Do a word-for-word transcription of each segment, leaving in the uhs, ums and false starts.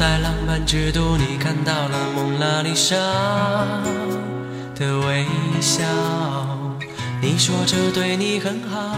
在浪漫之都，你看到了蒙娜丽莎的微笑，你说这对你很好，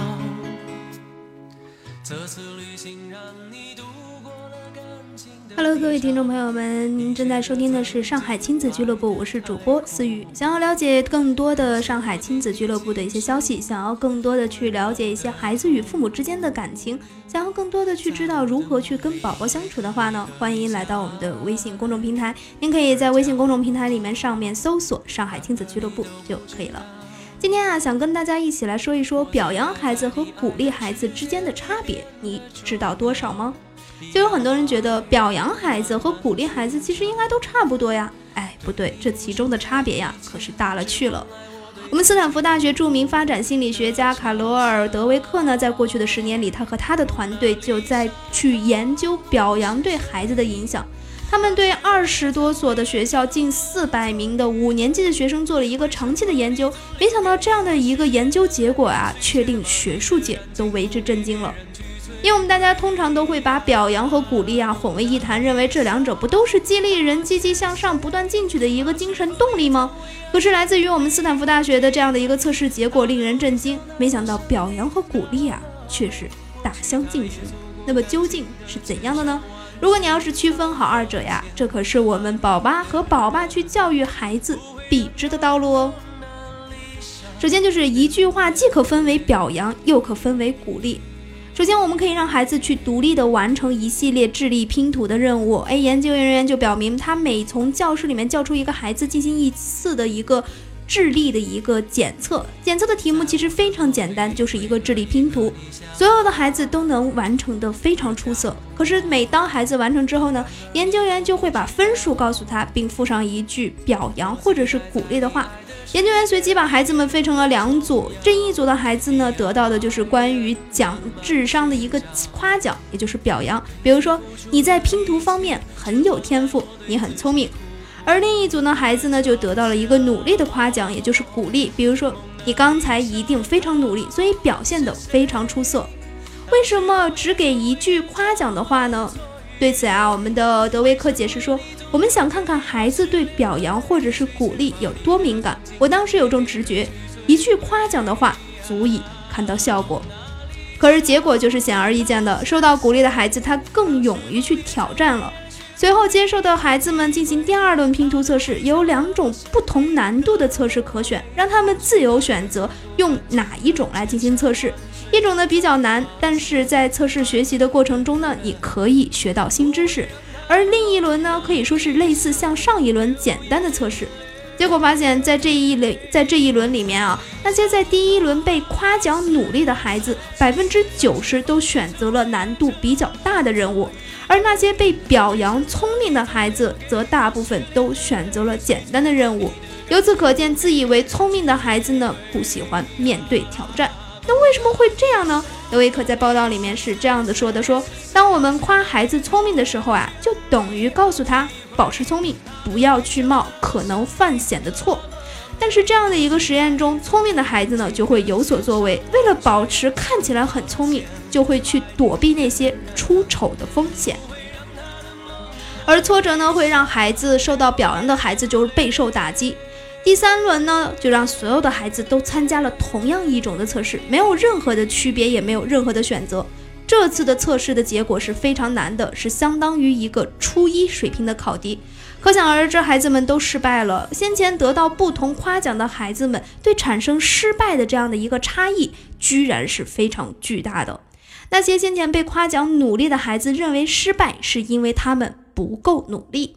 这次旅行让你度过了感情的。 Hello， 各位听众朋友们，您正在收听的是上海亲子俱乐部，我是主播思雨。想要了解更多的上海亲子俱乐部的一些消息，想要更多的去了解一些孩子与父母之间的感情，想要更多的去知道如何去跟宝宝相处的话呢，欢迎来到我们的微信公众平台。您可以在微信公众平台里面上面搜索上海亲子俱乐部就可以了。今天啊，想跟大家一起来说一说表扬孩子和鼓励孩子之间的差别，你知道多少吗？就有很多人觉得表扬孩子和鼓励孩子其实应该都差不多呀，哎，不对，这其中的差别呀可是大了去了。我们斯坦福大学著名发展心理学家卡罗尔·德维克呢，在过去的十年里，他和他的团队就在去研究表扬对孩子的影响。他们对二十多所的学校近四百名的五年级的学生做了一个长期的研究，没想到这样的一个研究结果啊，却令学术界都为之震惊了。因为我们大家通常都会把表扬和鼓励啊混为一谈，认为这两者不都是激励人积极向上、不断进取的一个精神动力吗？可是来自于我们斯坦福大学的这样的一个测试结果令人震惊，没想到表扬和鼓励啊却是大相径庭。那么究竟是怎样的呢？如果你要是区分好二者呀，这可是我们宝爸和宝爸去教育孩子必知的道路哦。首先就是一句话既可分为表扬，又可分为鼓励。首先我们可以让孩子去独立的完成一系列智力拼图的任务。哎，研究人员就表明，他每从教室里面叫出一个孩子进行一次的一个智力的一个检测，检测的题目其实非常简单，就是一个智力拼图，所有的孩子都能完成的非常出色。可是每当孩子完成之后呢，研究员就会把分数告诉他，并附上一句表扬或者是鼓励的话。研究员随即把孩子们分成了两组，这一组的孩子呢，得到的就是关于讲智商的一个夸奖，也就是表扬，比如说你在拼图方面很有天赋，你很聪明。而另一组呢，孩子呢就得到了一个努力的夸奖，也就是鼓励，比如说你刚才一定非常努力，所以表现得非常出色。为什么只给一句夸奖的话呢？对此啊，我们的德维克解释说，我们想看看孩子对表扬或者是鼓励有多敏感。我当时有种直觉，一句夸奖的话足以看到效果。可是结果就是显而易见的，受到鼓励的孩子他更勇于去挑战了。随后接受的孩子们进行第二轮拼图测试，有两种不同难度的测试可选，让他们自由选择用哪一种来进行测试。一种呢比较难，但是在测试学习的过程中呢，你可以学到新知识。而另一轮呢，可以说是类似像上一轮简单的测试。结果发现，在这一轮在这一轮里面啊，那些在第一轮被夸奖努力的孩子，百分之九十都选择了难度比较大的任务，而那些被表扬聪明的孩子，则大部分都选择了简单的任务。由此可见，自以为聪明的孩子呢，不喜欢面对挑战。那为什么会这样呢？德维克在报道里面是这样的说的，说当我们夸孩子聪明的时候啊，就等于告诉他保持聪明，不要去冒可能犯险的错。但是这样的一个实验中，聪明的孩子呢就会有所作为，为了保持看起来很聪明，就会去躲避那些出丑的风险。而挫折呢，会让孩子受到表扬的孩子就是备受打击。第三轮呢，就让所有的孩子都参加了同样一种的测试，没有任何的区别，也没有任何的选择。这次的测试的结果是非常难的，是相当于一个初一水平的考题。可想而知，孩子们都失败了。先前得到不同夸奖的孩子们，对产生失败的这样的一个差异，居然是非常巨大的。那些先前被夸奖努力的孩子，认为失败是因为他们不够努力。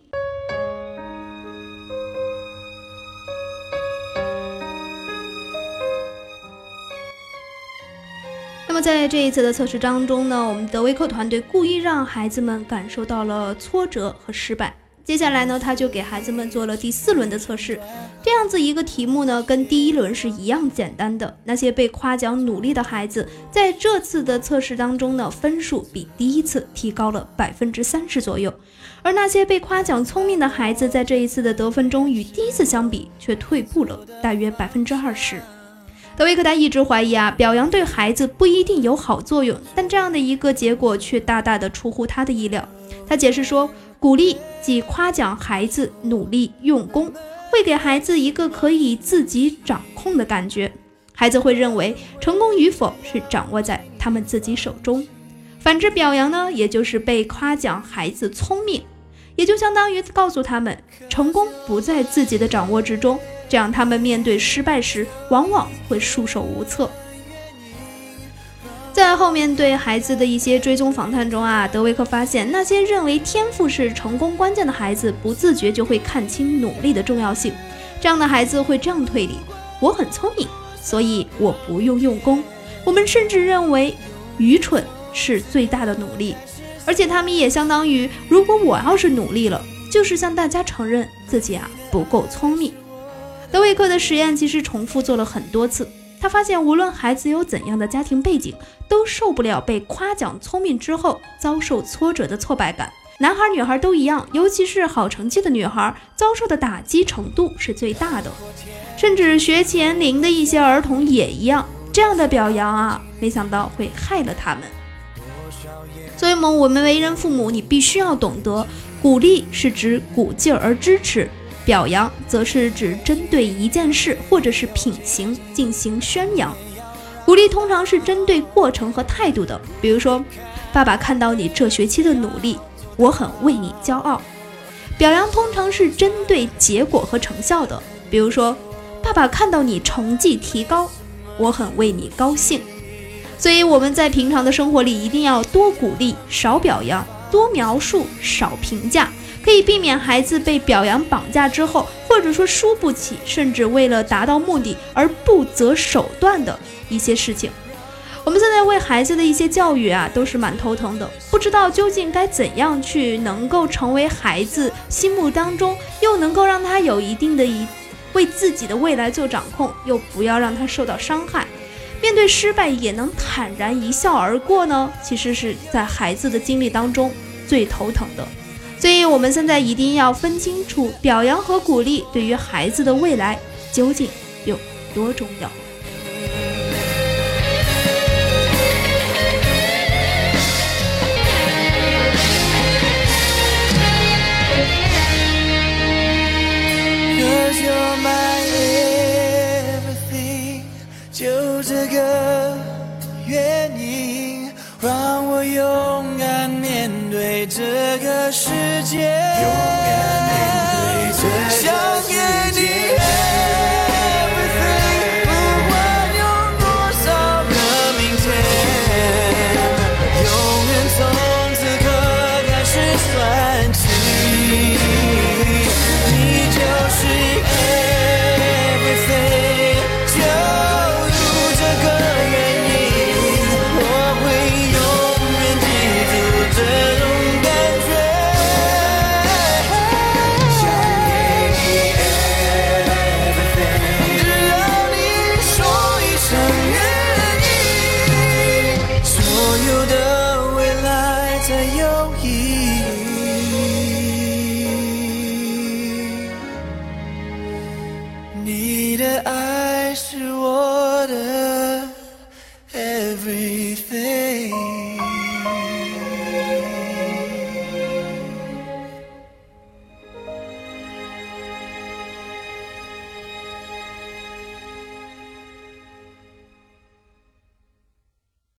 那么在这一次的测试当中呢，我们德维克团队故意让孩子们感受到了挫折和失败。接下来呢，他就给孩子们做了第四轮的测试。这样子一个题目呢，跟第一轮是一样简单的。那些被夸奖努力的孩子，在这次的测试当中呢，分数比第一次提高了百分之三十左右。而那些被夸奖聪明的孩子，在这一次的得分中与第一次相比，却退步了大约百分之二十。德维克他一直怀疑啊，表扬对孩子不一定有好作用，但这样的一个结果却大大的出乎他的意料。他解释说， 鼓励即夸奖孩子努力用功，会给孩子一个可以自己掌控的感觉，孩子会认为成功与否是掌握在他们自己手中。反之，表扬呢，也就是被夸奖孩子聪明，也就相当于告诉他们成功不在自己的掌握之中，这样他们面对失败时往往会束手无策。在后面对孩子的一些追踪访谈中啊，德维克发现那些认为天赋是成功关键的孩子，不自觉就会看清努力的重要性。这样的孩子会这样推理：我很聪明，所以我不用用功。我们甚至认为愚蠢是最大的努力，而且他们也相当于，如果我要是努力了，就是向大家承认自己啊不够聪明。德维克的实验其实重复做了很多次，他发现无论孩子有怎样的家庭背景，都受不了被夸奖聪明之后遭受挫折的挫败感。男孩女孩都一样，尤其是好成绩的女孩，遭受的打击程度是最大的。甚至学前龄的一些儿童也一样，这样的表扬啊，没想到会害了他们。所以我们为人父母，你必须要懂得，鼓励是指鼓劲而支持，表扬则是指针对一件事或者是品行进行宣扬。鼓励通常是针对过程和态度的，比如说，爸爸看到你这学期的努力，我很为你骄傲。表扬通常是针对结果和成效的，比如说，爸爸看到你成绩提高，我很为你高兴。所以我们在平常的生活里一定要多鼓励，少表扬，多描述，少评价，可以避免孩子被表扬绑架之后，或者说输不起，甚至为了达到目的而不择手段的一些事情。我们现在为孩子的一些教育啊，都是蛮头疼的，不知道究竟该怎样去能够成为孩子心目当中，又能够让他有一定的一为自己的未来做掌控，又不要让他受到伤害，面对失败也能坦然一笑而过呢？其实是在孩子的经历当中最头疼的。所以我们现在一定要分清楚，表扬和鼓励对于孩子的未来究竟有多重要。 就这个原因，让我勇敢面对这个世界，勇敢面对这个世界，想给你 everything， 不管用多少个明天，永远从此刻开始算起，你就是 everything。你的爱是我的 everything。